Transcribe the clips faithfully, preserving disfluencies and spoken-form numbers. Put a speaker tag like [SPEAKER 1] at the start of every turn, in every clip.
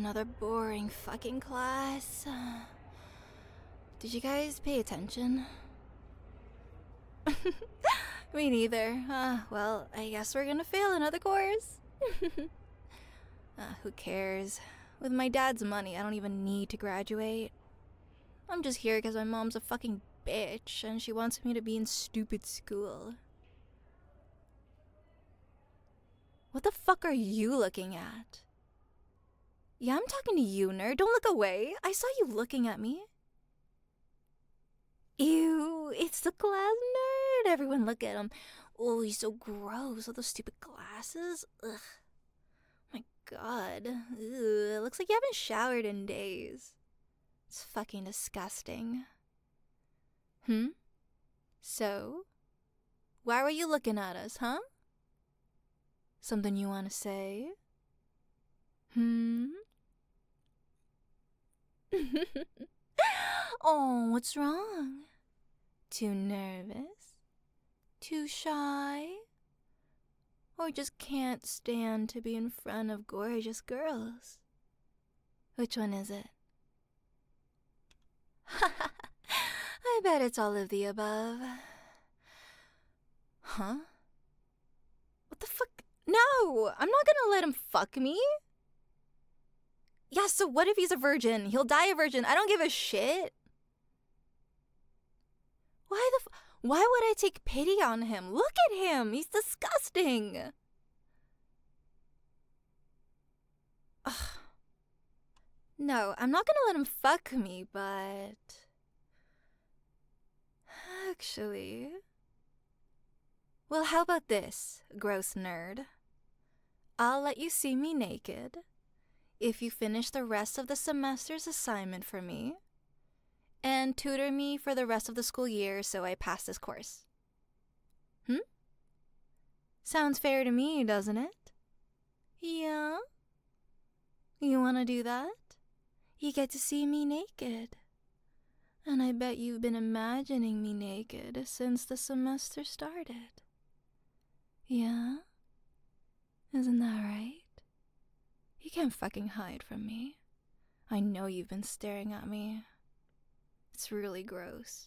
[SPEAKER 1] another boring fucking class. Did you guys pay attention? Me neither. Uh, well, I guess we're gonna fail another course. uh, who cares? With my dad's money, I don't even need to graduate. I'm just here because my mom's a fucking bitch and she wants me to be in stupid school. What the fuck are you looking at? Yeah, I'm talking to you, nerd. Don't look away. I saw you looking at me. Ew, it's the class nerd. Everyone look at him. Oh, he's so gross with those stupid glasses. Ugh. My god. Ugh. It looks like you haven't showered in days. It's fucking disgusting. Hmm? So? Why were you looking at us, huh? Something you want to say? Hmm? Oh, what's wrong? Too nervous? Too shy? Or just can't stand to be in front of gorgeous girls? Which one is it? I bet it's all of the above. Huh? What the fuck? No! I'm not gonna let him fuck me! Yeah, so what if he's a virgin? He'll die a virgin. I don't give a shit. Why the f- Why would I take pity on him? Look at him! He's disgusting! Ugh. No, I'm not gonna let him fuck me, but... Actually... Well, how about this, gross nerd? I'll let you see me naked if you finish the rest of the semester's assignment for me and tutor me for the rest of the school year so I pass this course. Hmm? Sounds fair to me, doesn't it? Yeah? You want to do that? You get to see me naked. And I bet you've been imagining me naked since the semester started. Yeah? Isn't that right? You can't fucking hide from me. I know you've been staring at me. It's really gross.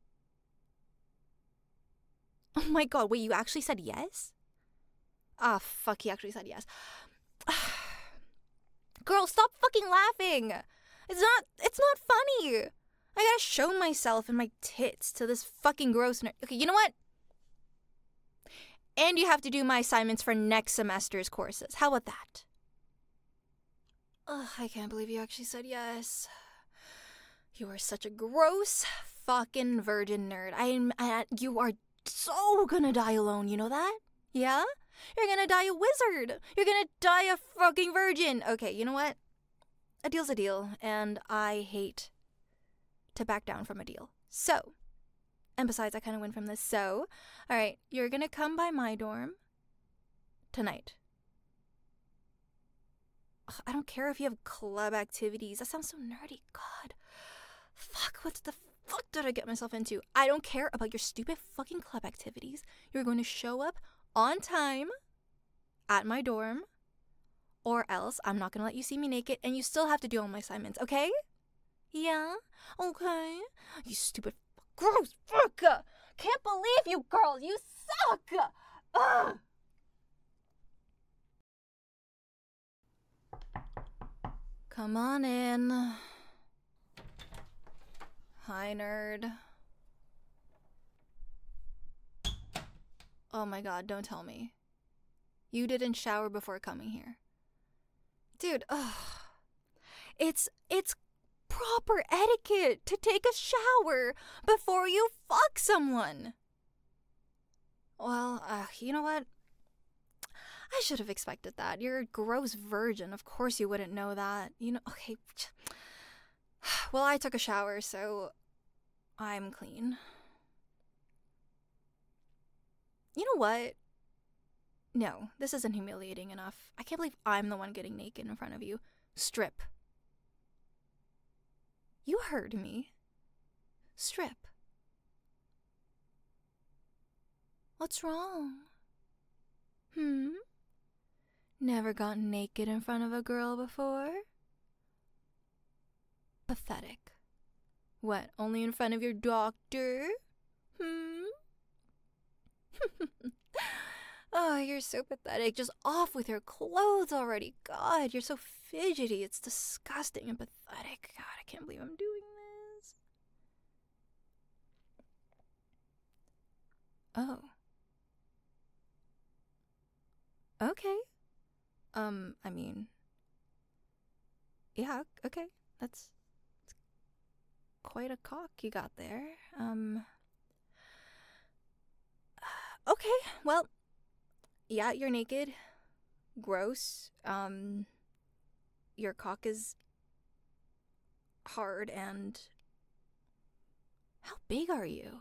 [SPEAKER 1] Oh my god, wait, you actually said yes? Ah, fuck, he actually said yes. Girl, stop fucking laughing! It's not, it's not funny! I gotta show myself and my tits to this fucking gross nerd. Okay, you know what? And you have to do my assignments for next semester's courses. How about that? Ugh, I can't believe you actually said yes. You are such a gross fucking virgin nerd. I'm, I, you are so gonna die alone, you know that? Yeah? You're gonna die a wizard. You're gonna die a fucking virgin. Okay, you know what? A deal's a deal, and I hate to back down from a deal. So, and besides, I kind of win from this. So, alright, you're gonna come by my dorm tonight. Ugh, I don't care if you have club activities. That sounds so nerdy. God. Fuck, what the fuck did I get myself into? I don't care about your stupid fucking club activities. You're going to show up on time at my dorm, or else I'm not going to let you see me naked, and you still have to do all my assignments, okay? Yeah? Okay. You stupid gross fuck. Can't believe you girls. You suck. Ugh. Come on in. Hi, nerd. Oh my god, don't tell me. You didn't shower before coming here. Dude, ugh. It's, it's proper etiquette to take a shower before you fuck someone. Well, uh, you know what? I should have expected that. You're a gross virgin. Of course you wouldn't know that. You know, okay. Well, I took a shower, so I'm clean. You know what? No, this isn't humiliating enough. I can't believe I'm the one getting naked in front of you. Strip. You heard me. Strip. What's wrong? Hmm? Never gotten naked in front of a girl before? Pathetic. What, only in front of your doctor? Hmm? Oh, you're so pathetic. Just off with your clothes already. God, you're so fidgety. It's disgusting and pathetic. God, I can't believe I'm doing this. Oh. Okay. Um, I mean... Yeah, okay. That's... that's quite a cock you got there. Um... Okay, well... Yeah, you're naked. Gross. Um... Your cock is... hard and... How big are you?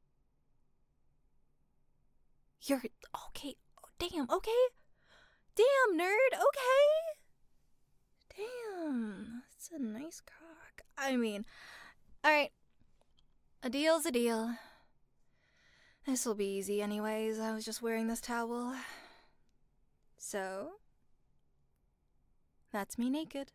[SPEAKER 1] You're... Okay. Damn, okay. Damn, nerd, okay. Damn, that's a nice cock. I mean, alright. A deal's a deal. This'll be easy anyways. I was just wearing this towel. So... That's me naked.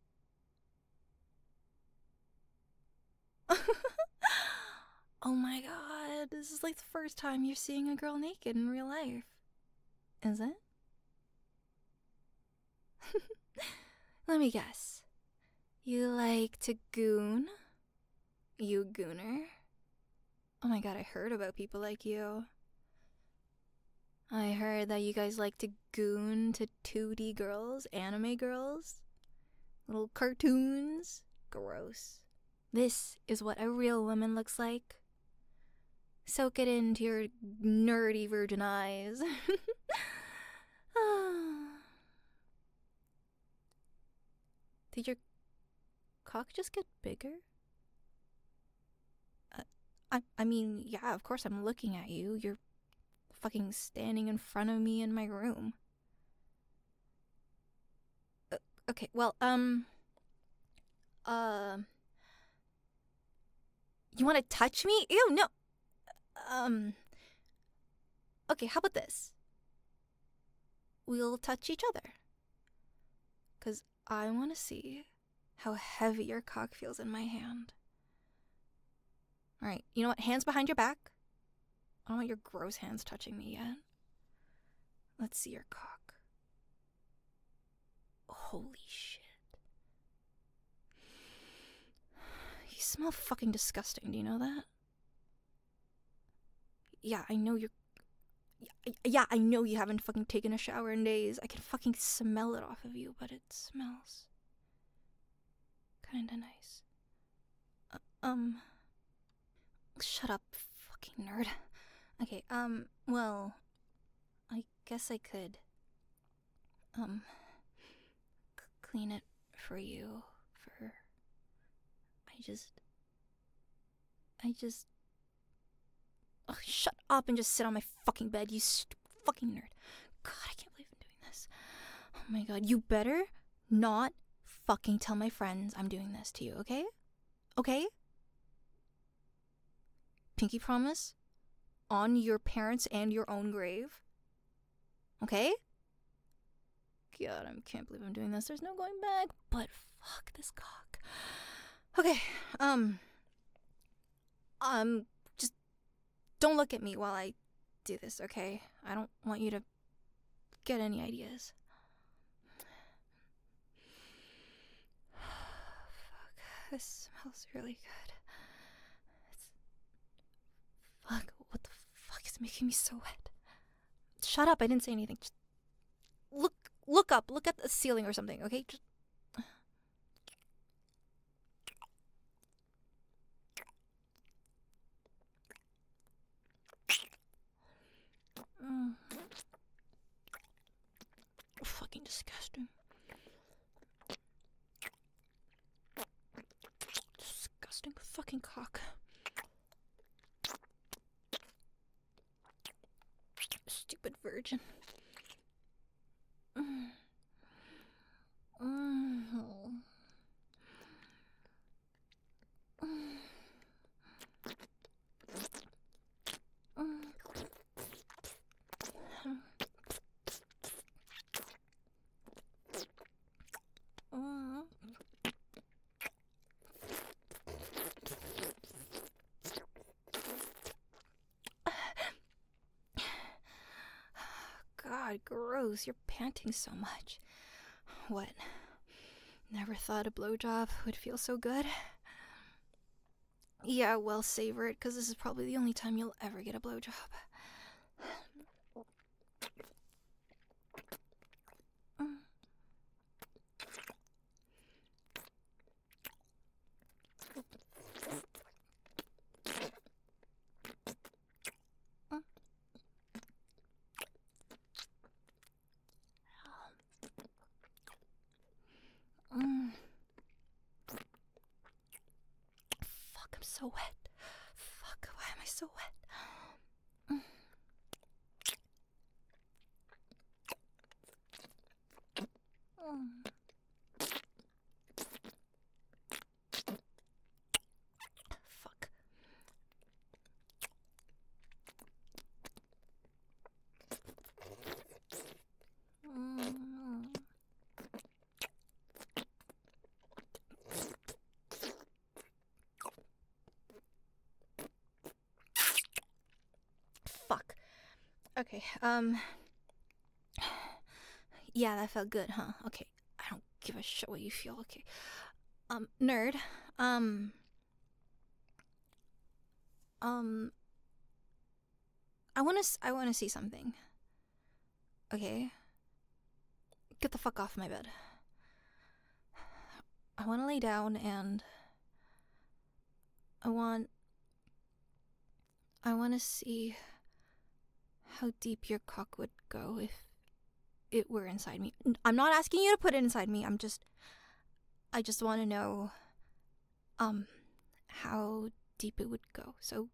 [SPEAKER 1] Oh my god, this is like the first time you're seeing a girl naked in real life. Is it? Let me guess. You like to goon? You gooner? Oh my god, I heard about people like you. I heard that you guys like to goon to two D girls, anime girls, little cartoons. Gross. This is what a real woman looks like. Soak it into your nerdy virgin eyes. Did your cock just get bigger? Uh, I, I mean, yeah, of course I'm looking at you. You're fucking standing in front of me in my room. Uh, okay, well, um... Uh... You want to touch me? Ew, no! Um... Okay, how about this? We'll touch each other. Because I want to see how heavy your cock feels in my hand. Alright, you know what? Hands behind your back. I don't want your gross hands touching me yet. Let's see your cock. Holy shit. You smell fucking disgusting, do you know that? Yeah, I know you're... Yeah, I know you haven't fucking taken a shower in days. I can fucking smell it off of you, but it smells... kinda nice. Uh, um... Shut up, fucking nerd. Okay, um, well... I guess I could... Um... C clean it for you, for... I just... I just... Oh, shut up and just sit on my fucking bed, you stupid fucking nerd. God, I can't believe I'm doing this. Oh my god, you better not fucking tell my friends I'm doing this to you, okay? Okay? Pinky promise? On your parents and your own grave? Okay? God, I can't believe I'm doing this. There's no going back. But fuck this cock. Okay, um... Um... Don't look at me while I do this, okay? I don't want you to get any ideas. Fuck, this smells really good. It's... Fuck, what the fuck is making me so wet? Shut up, I didn't say anything. Just look, look up, look at the ceiling or something, okay? Just... Mm. Fucking disgusting. Disgusting fucking cock. Stupid virgin. Mm. Mm. Mm. god, gross. You're panting so much. What? Never thought a blowjob would feel so good? Yeah, well, savor it, because this is probably the only time you'll ever get a blowjob. Mm. Fuck, I'm so wet. Fuck, why am I so wet? Mm. Mm. Fuck. Mm. Fuck. Okay, um... yeah, that felt good, huh? Okay, I don't give a shit what you feel, okay. Um, nerd, um... Um... I wanna, I wanna see something. Okay? Get the fuck off my bed. I wanna lay down and... I want... I wanna see how deep your cock would go if it were inside me. I'm not asking you to put it inside me, I'm just... I just wanna know... Um... how deep it would go. So...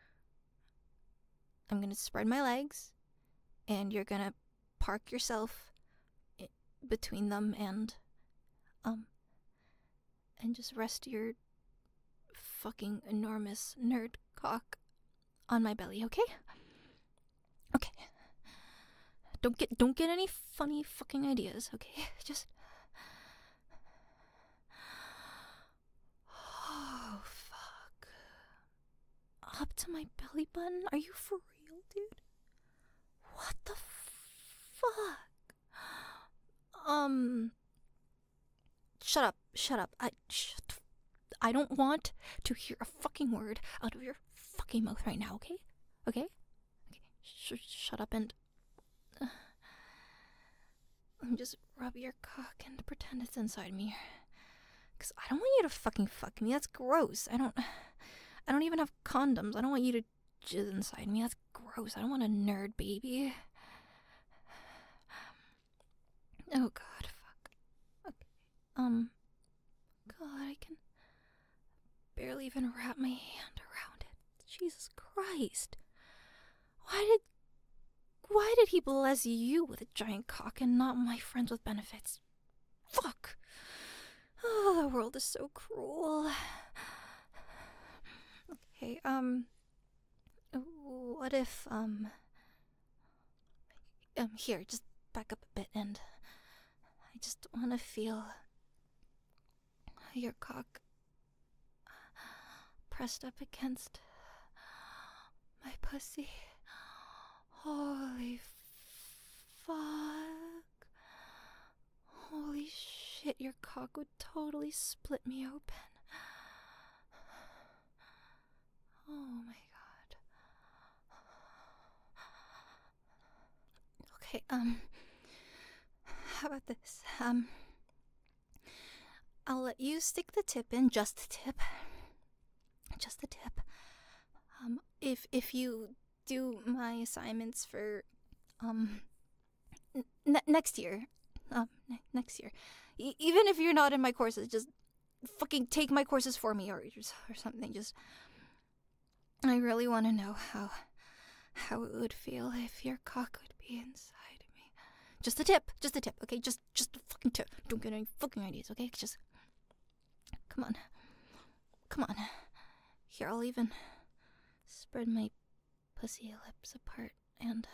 [SPEAKER 1] I'm gonna spread my legs, and you're gonna park yourself I- between them and... Um... and just rest your fucking enormous nerd cock on my belly, okay? Okay. Don't get don't get any funny fucking ideas, okay? Just... Oh, fuck. Up to my belly button? Are you for real, dude? What the fuck? Um... Shut up, shut up. I... Shut... I don't want to hear a fucking word out of your fucking mouth right now, okay? Okay? Okay, sh- shut up and... Uh, let me just rub your cock and pretend it's inside me. Because I don't want you to fucking fuck me. That's gross. I don't... I don't even have condoms. I don't want you to jizz inside me. That's gross. I don't want a nerd baby. Oh god, fuck. Okay. Um... God, I can barely even wrap my hand around it. Jesus Christ. Why did... Why did he bless you with a giant cock and not my friends with benefits? Fuck. Oh, the world is so cruel. Okay, um... what if, um... Um, here, just back up a bit and... I just want to feel... your cock... pressed up against... my pussy. Holy fuck. Holy shit, your cock would totally split me open. Oh my god. Okay, um... how about this? Um... I'll let you stick the tip in, just the tip. Just the tip. Um, if, if you do my assignments for, um... N- next year. Um, ne- next year. E- even if you're not in my courses, just fucking take my courses for me or, or something. Just... I really want to know how how it would feel if your cock would be inside me. Just a tip, just a tip, okay? Just just a fucking tip. Don't get any fucking ideas, okay? Just come on, come on. Here, I'll even spread my pussy lips apart and.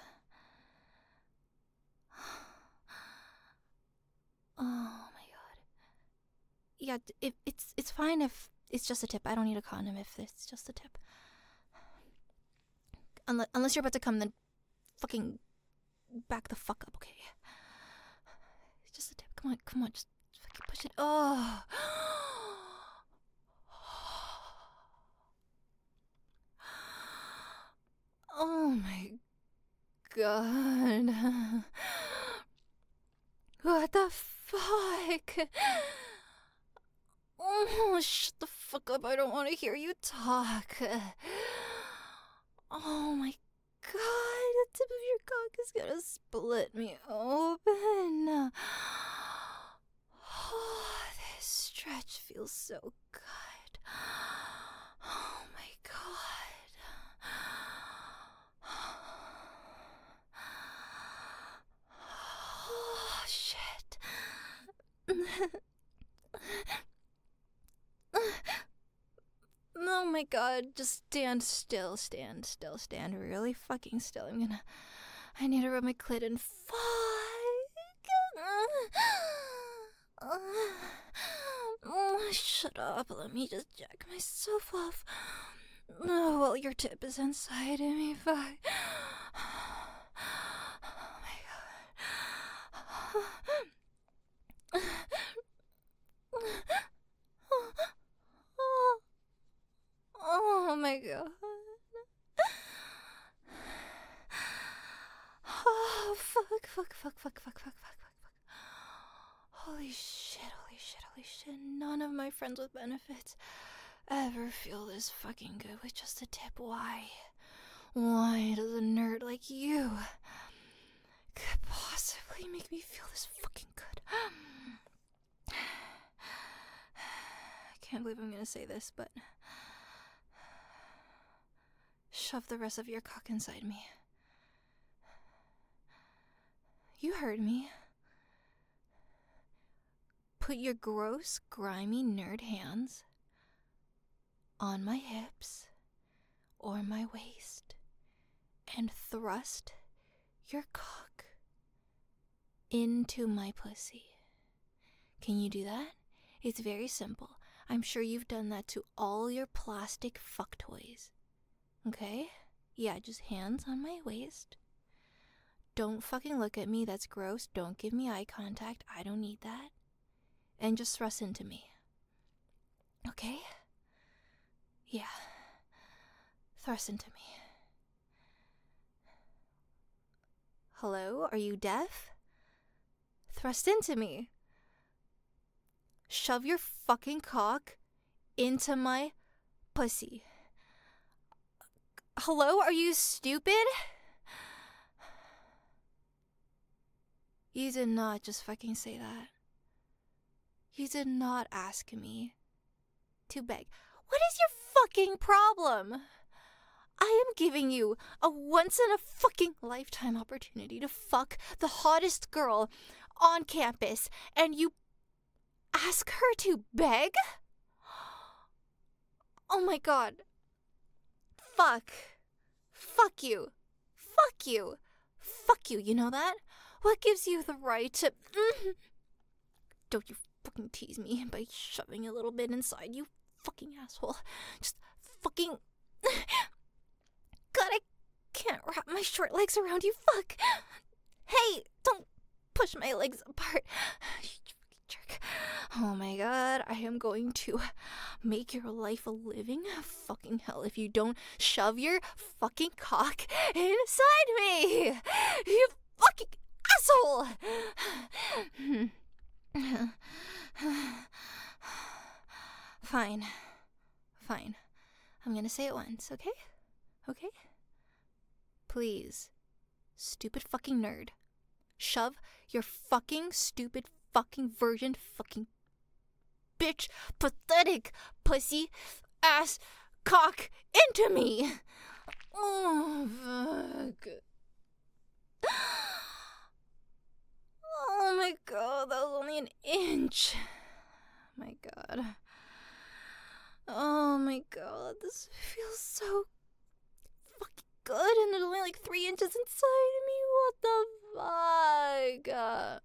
[SPEAKER 1] Oh my god. Yeah, if it's it's fine if it's just a tip. I don't need a condom if it's just a tip. Unless, unless you're about to come, then fucking back the fuck up, okay? Just a tip. Come on, come on, just fucking push it. Oh. Oh my god. What the fuck? Oh, shut the fuck up. I don't want to hear you talk. Oh my god, the tip of your cock is gonna split me open. Oh, this stretch feels so good. Oh my god. Oh, shit. Oh my god, just stand still, stand still, stand really fucking still. I'm gonna... I need to rub my clit and fuck. Oh, shut up, let me just jack myself off. Oh, well, your tip is inside of me, fuck. Oh my god. Oh my god. Oh, fuck, fuck, fuck, fuck, fuck, fuck, fuck, fuck, fuck. Holy shit, holy shit, holy shit. None of my friends with benefits ever feel this fucking good with just a tip. Why? Why does a nerd like you could possibly make me feel this fucking good? I can't believe I'm gonna say this, but shove the rest of your cock inside me. You heard me. Put your gross, grimy nerd hands on my hips or my waist and thrust your cock into my pussy. Can you do that? It's very simple. I'm sure you've done that to all your plastic fuck toys. Okay? Yeah, just hands on my waist. Don't fucking look at me, that's gross. Don't give me eye contact, I don't need that. And just thrust into me. Okay? Yeah. Thrust into me. Hello? Are you deaf? Thrust into me. Shove your fucking cock into my pussy. Hello? Are you stupid? You did not just fucking say that. You did not ask me to beg. What is your fucking problem? I am giving you a once in a fucking lifetime opportunity to fuck the hottest girl on campus, and you ask her to beg? Oh my god. Fuck. Fuck you. Fuck you. Fuck you, you know that? What gives you the right to... Mm. Don't you fucking tease me by shoving a little bit inside, you fucking asshole. Just fucking... God, I can't wrap my short legs around you, fuck. Hey, don't push my legs apart. You fucking jerk. Oh my god, I am going to make your life a living fucking hell if you don't shove your fucking cock inside me. You fucking asshole. Fine. Fine. I'm gonna say it once, okay? Okay? Please, stupid fucking nerd, shove your fucking stupid fucking virgin fucking bitch pathetic pussy ass cock into me. Oh, fuck. Oh my god, that was only an inch. My god. Oh my god, this feels so fucking good, and there's only like three inches inside of me. What the fuck?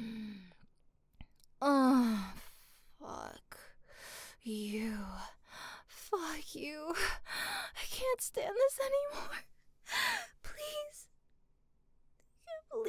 [SPEAKER 1] Oh, fuck you. Fuck you. I can't stand this anymore. Please.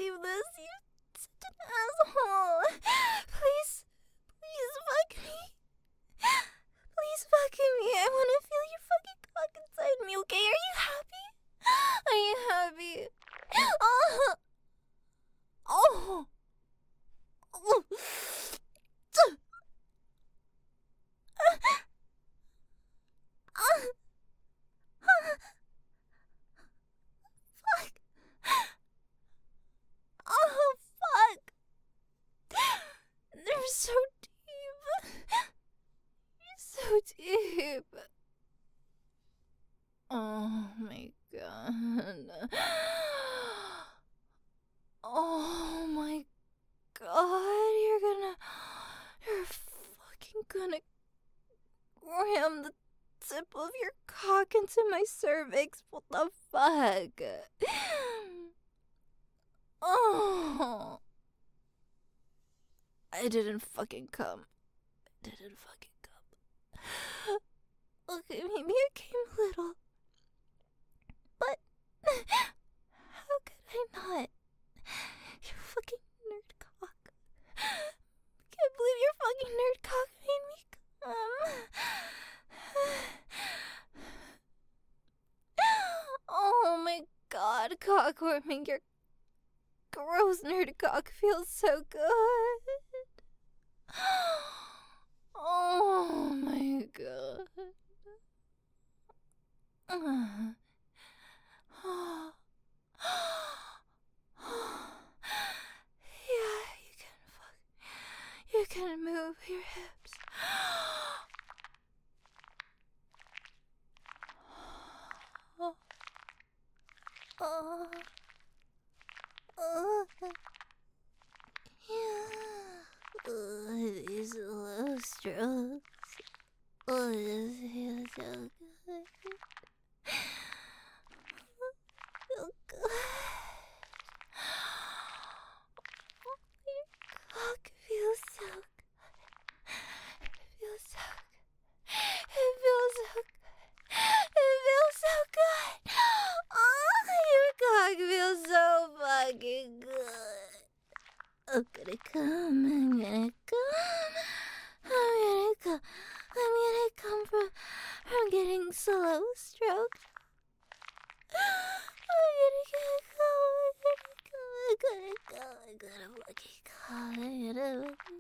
[SPEAKER 1] Fuck. Oh, fuck. They're so deep. You're so deep. Oh my god. Oh my god, you're gonna. You're fucking gonna ram the tip of your cock into my cervix. What the fuck? Oh. I didn't fucking come. I didn't fucking come. Okay, maybe I came little. But how could I not? You fucking nerd cock. Can't believe your fucking nerd cock made me come. Oh my god, cockworming, your gross nerd cock feels so good. Oh my god. Uh. Yeah, you can fuck. You can move your hips. Oh. Oh. Oh. Yeah. Oh, these slow strokes. Oh, this feels so good. So good. Oh, your cock feels so good. It feels so good. It feels so good. It feels so good. Oh, your cock feels so fucking good. I'm gonna come, I'm gonna come. I'm gonna come. I'm gonna come from, from getting slow stroked. I'm gonna go, I'm gonna go, I'm gonna go, I'm gonna fucking go, I'm gonna fucking...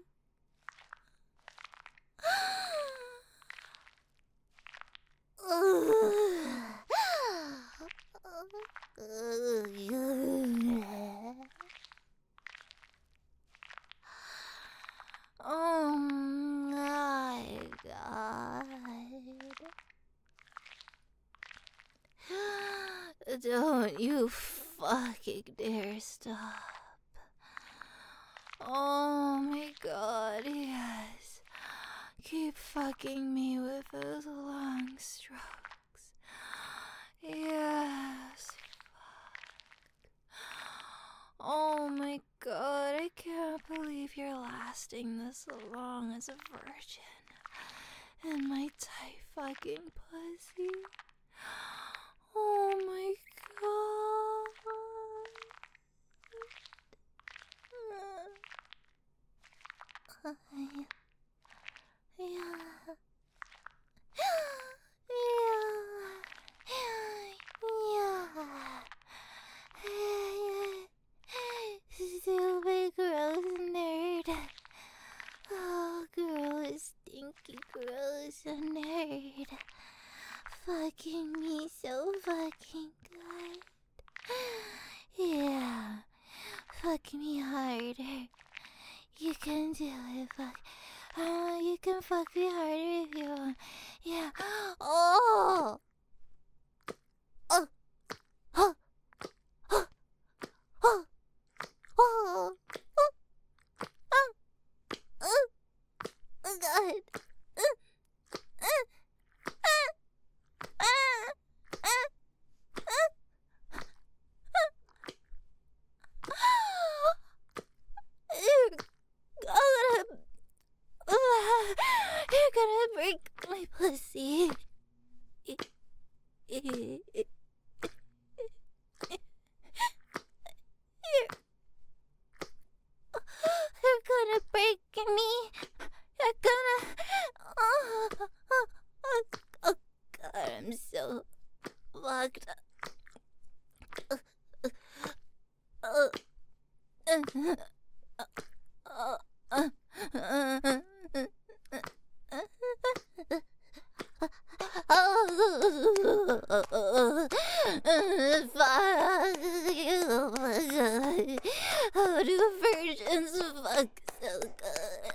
[SPEAKER 1] Oh my god. Don't you fucking dare stop. Oh my god, yes. Keep fucking me with those long strokes. Yes. Oh my god, I can't believe you're lasting this long as a virgin in my tight fucking pussy. Oh my god. Yeah. Yeah. Stupid gross nerd. Oh, gross, stinky, gross nerd. Fucking me so fucking good. Yeah. Fuck me harder. You can do it, fuck. Uh, you can fuck me harder if you want. Yeah. Oh! Oh! Oh! Oh! Oh! Oh! Oh! Oh! Oh, God. Uh, uh, uh, uh, uh, uh. You're gonna, uh, you're gonna break my pussy.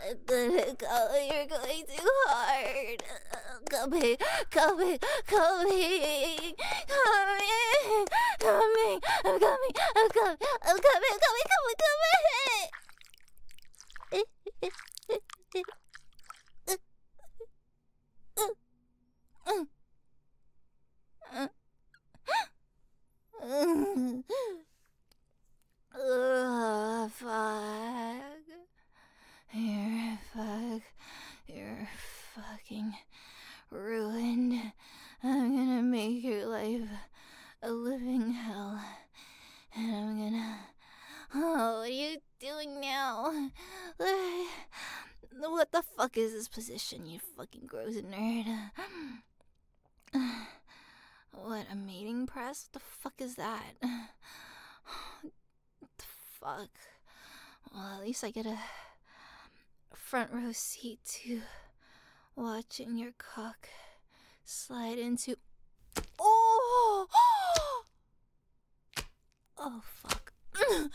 [SPEAKER 1] You're going too hard. Coming, coming, coming, coming, coming. I'm coming, I'm coming, I'm coming, coming, coming, coming. Ugh, fuck. You're fuck. You're fucking ruined. I'm gonna make your life a living hell. And I'm gonna... Oh, what are you doing now? What the fuck is this position, you fucking gross nerd? What, a mating press? What the fuck is that? What the fuck? Well, at least I get a front row seat to watching your cock slide into... Oh! Oh, fuck. Oh!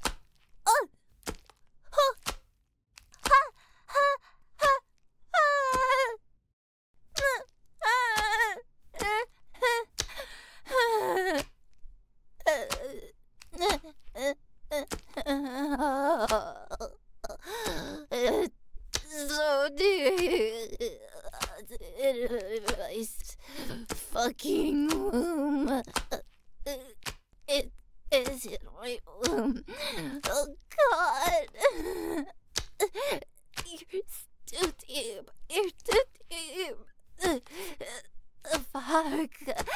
[SPEAKER 1] So deep in my fucking womb. It is in my womb. Oh God. You're too deep. You're too deep. Fuck.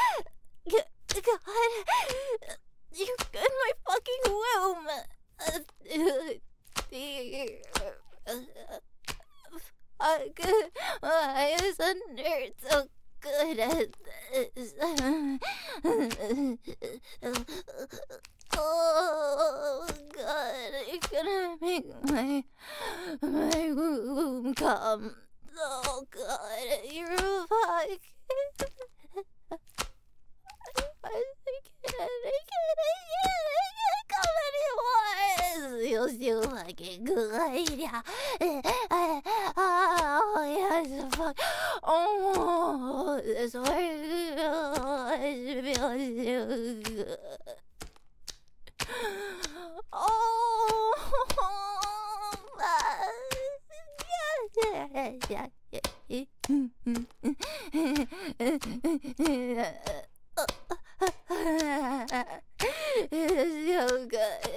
[SPEAKER 1] God. You're in my fucking womb. Fuck. Why is a nerd so good at this? Oh God, you're gonna make my my womb come. Oh God, you're a fuck. I can't, I can't, I can't, I can't come anymore. This feels too fucking good. Yeah. Oh, yes, fuck. Oh, this feels too good. Oh, yeah, yeah, yeah, yeah. It's so good.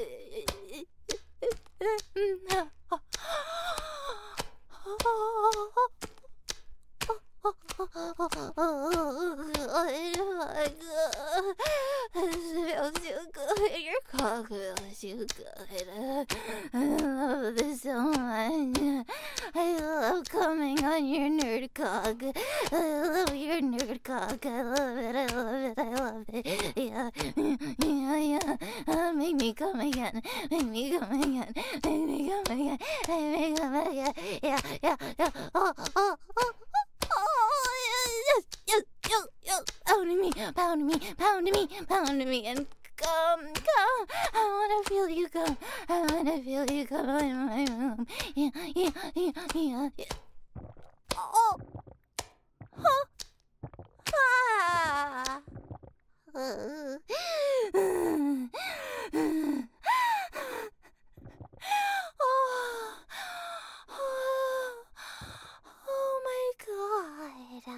[SPEAKER 1] This feels so good. Your cock feels so good. I love this so much. I love coming on your nerd cock. I love your nerd cock. I love it. I love it. I love it. Yeah, yeah, yeah. Uh, make me come again. Make me come again. Make me come again. Make me come again. Yeah, yeah, yeah. Oh, oh, oh. Oh, yes, yes, yes, yes. Pound me, pound me, pound me, pound me, and come, come. I wanna feel you come. I wanna feel you come in my room. Yeah, yeah, yeah, yeah, yeah. Oh, huh, ah. Uh. Oh, oh, oh my God.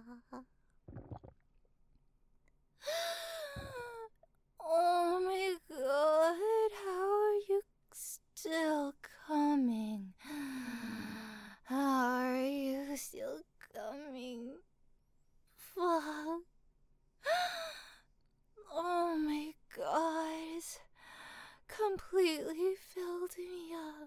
[SPEAKER 1] Oh my God, how are you still coming? How are you still coming? Fuck. Oh my God, it's completely filled me up.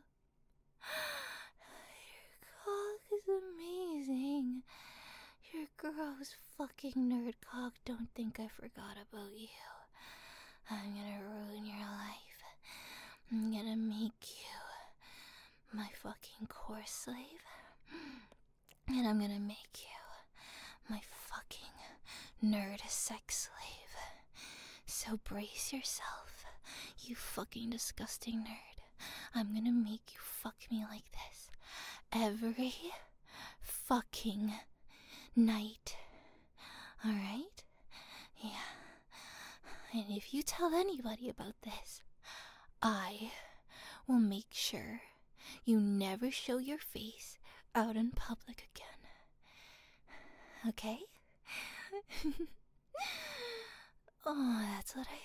[SPEAKER 1] Your cock is amazing. Your gross fucking nerd cock. Don't think I forgot about you. I'm gonna ruin your life. I'm gonna make you my fucking core slave. And I'm gonna make you my fucking nerd sex slave. So brace yourself, you fucking disgusting nerd. I'm gonna make you fuck me like this every fucking night. Alright? Yeah. And if you tell anybody about this, I will make sure you never show your face out in public again. Okay? Oh, that's what I